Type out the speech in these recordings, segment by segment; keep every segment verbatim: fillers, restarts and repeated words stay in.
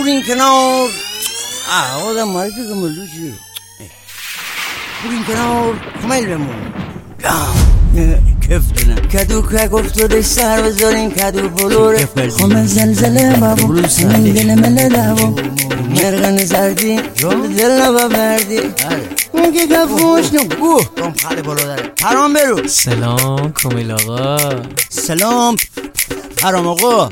برین کنار. آه آدم مالکی که ملوچی برین کنار کمیل بمون کف دونم کدو که گفتوری سر بذارین کدو بلوره خمه زلزله بابو سنین دل مله دابو مرغن زردی دل نبا بردی اون که کفوش نو اوه کم خاله بالا داره پرام برو. سلام کمیل آقا. سلام پرام آقا.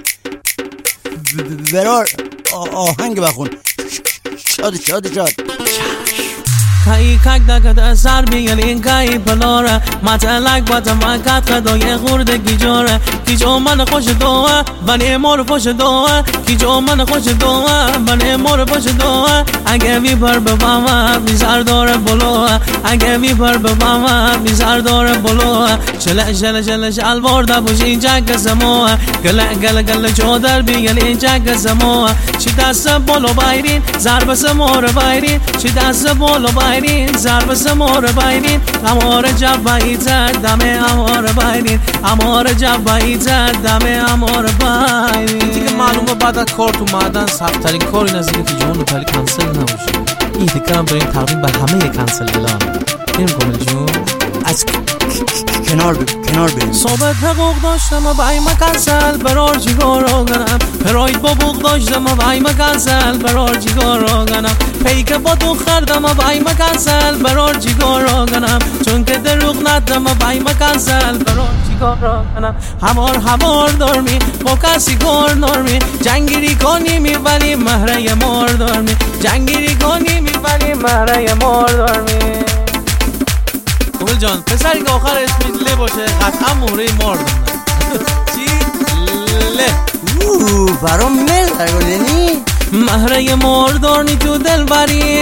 برار آهنگ بخون. شاد شاد شاد کایی کک دکت سر بیان این کایی پلاره متلک باتا مکت خدای خورده گیجاره گیجو من خوش دوه بنی مور خوش دوه گیجو من خوش دوه بنی مور خوش دوه اگه وی پر بفهمه بیزار داره بلوه اگه وی پر بفهمه بیزار داره بلوه شله شله شله شل برده بوشی جک زموه گله گله گله چودر بیان این جک زموه چی دست بلو بایرین ضرب سمور بایرین چی دست بلو بایرین ضرب سمور بایرین امور جباییت دم امور بایرین امور جباییت دم امور بایرین. دیگه معلومه بعد از کار اومدن سخت‌ترین کار این از اینه که جون لوکالی کنسل نباشه. این دیگه هم داریم تقریبا بر همه کنسل اعلام. بریم کامل جون از کنار بیم کنار بیم. صحبت حقوق داشتم و بای ما کنسل برار جیگار رو گنم پراید با بوق داشتم و بای ما کنسل برار جیگار رو گنم پیک با تو خردم و بای ما کنسل برار جیگار رو گنم چون که دروغ ندم و بای ما کنسل برار جیگار رو گنم همار همار دارمی با کسی کار نارمی جنگیری کنی میبری مهره مار دارمی جنگیری کنی میبری مهره مار دارمی. کمیل جان پسری که آخر اسمش له باشه قطعا مهره مار دارن. چی؟ له. اوه برام میل درگلنی مهره مار دارنی تو دل بری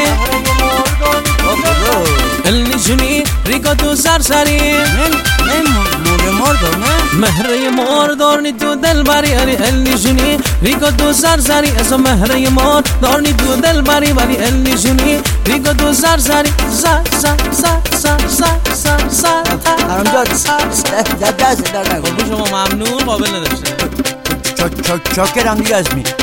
النشونی ریکا تو سرسری من من مهره مار دارم مهره مار دارنی تو دل بری اری النشونی ریکا تو سرسری اسو مهره مار دارنی تو دل بری ولی النشونی ریکا تو سرسری سر سر سر سر سر سر سر برام جاد در دست در نگو قربون شما ممنون قابل نداشته. چاکرم دیگه از می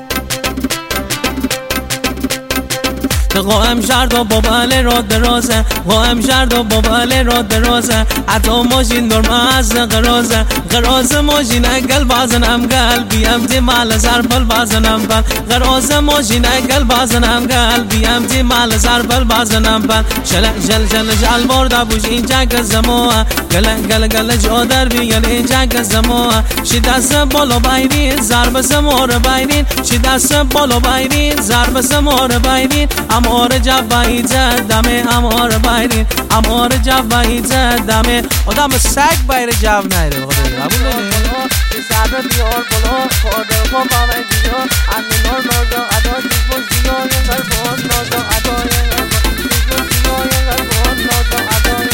قائم شرد و بابل را درازه قائم شرد و بابل را درازه حتی ماشین دور از قرازه قراز ماشین اگل بازنم گل بیم دی مال زربل بازنم بل قراز ماشین اگل بازنم گل بیم دی مال زربل بازنم بل شل شل شل شل برده بوش این جگ زموه گل گل گل جادر بیگل این جگ زموه شی دست بالا بایرین ضرب سمور بایرین شی دست بالا بایرین ضرب سمور بایرین امار جواییت دمه امار بایرین امار جواییت دمه آدم سگ بایر جو نایره بخاطر قبول داری؟ سر بیار بالا خورده با بابا دیگه امی نور نازا ادا دیگه زیای قربان نازا ادای قربان دیگه زیای قربان نازا ادای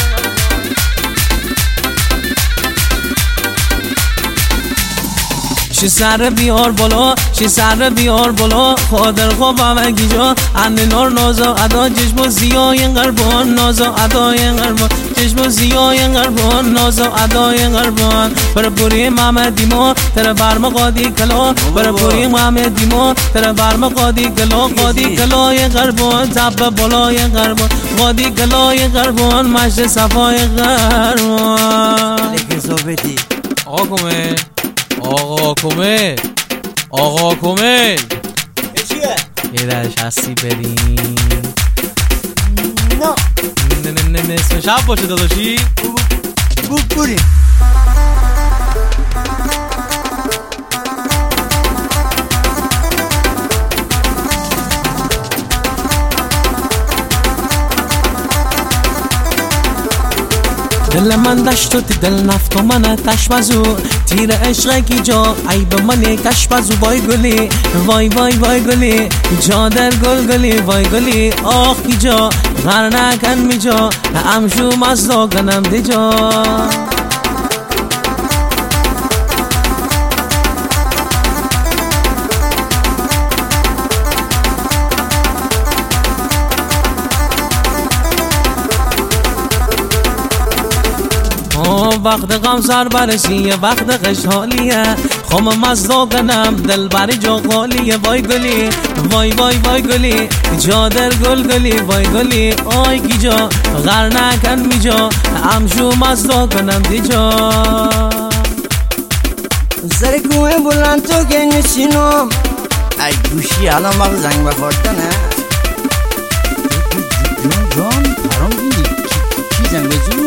شی سر بیار بالا شی سر بیار بالا خاطر خواب همگی جا امی نور نازا ادا چشم زیای قربان نازا ادای قربان چشم زیای قربان نازا ادای قربان بر پوری محمدی ما تر برم قادی کلا بر پوری محمدی ما تر برم قادی کلا قادی کلای قربان تب بالای قربان قادی کلای قربان مشت صفای قربان. لیکن صحبتی آقا کمیل آقا کمیل آقا کمیل چیه؟ یه درش هستی بریم نه نه نه نه نه اسم شب باشه داداشی بریم دل من دشت و دل نفت و من تشمزو تیر عشق کی جا ای به من کشمزو وای گلی وای وای وای گلی جا در گل گلی وای گلی آخ کی جا غر نکن می جا امشو مزدا کنم دی جا وقت غم سر برسی وقت خشحالیه خم مزدا کنم دل بری جا خالیه وای گلی وای وای وای گلی جا در گل گلی وای گلی آی کی جا غر نکن می جا همشو مزدا کنم دی جا سر کوه بلند تو که نشینم ای گوشی الان وقت زنگ بخوردنه جان جان پرام دیدی کی زنگ بزن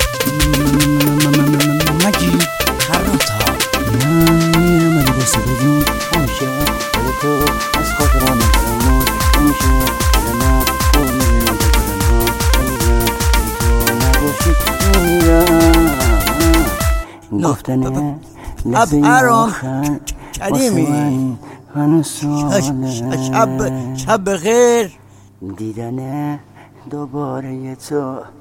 مگی خراتا نه مدرسه بدون همیشه تو از خاطرم نکنم همیشه زمان تو میدونم بکنم گفتنه اب ارام قدیمی شب شب بخیر دیدن دوباره تو